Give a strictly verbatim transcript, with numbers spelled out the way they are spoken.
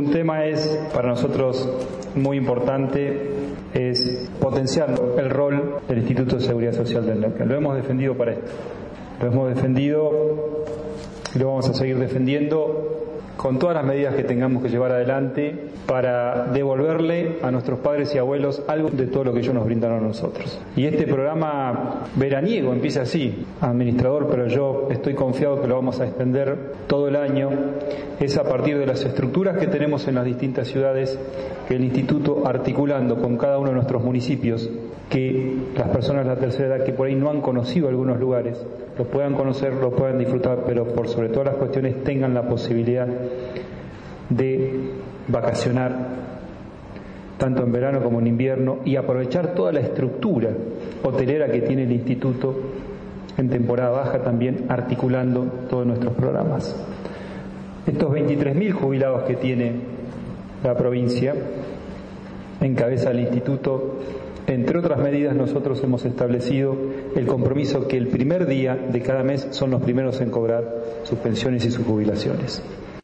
Un tema es para nosotros muy importante, es potenciar el rol del Instituto de Seguridad Social del Neuquén. Lo hemos defendido para esto, lo hemos defendido y lo vamos a seguir defendiendo con todas las medidas que tengamos que llevar adelante para devolverle a nuestros padres y abuelos algo de todo lo que ellos nos brindaron a nosotros. Y este programa veraniego empieza así, administrador, pero yo estoy confiado que lo vamos a extender todo el año. Es a partir de las estructuras que tenemos en las distintas ciudades que el Instituto, articulando con cada uno de nuestros municipios, que las personas de la tercera edad que por ahí no han conocido algunos lugares, lo puedan conocer, lo puedan disfrutar, pero por sobre todas las cuestiones tengan la posibilidad de vacacionar tanto en verano como en invierno y aprovechar toda la estructura hotelera que tiene el Instituto en temporada baja, también articulando todos nuestros programas. Estos veintitrés mil jubilados que tiene la provincia encabeza el Instituto. Entre otras medidas, nosotros hemos establecido el compromiso que el primer día de cada mes son los primeros en cobrar sus pensiones y sus jubilaciones.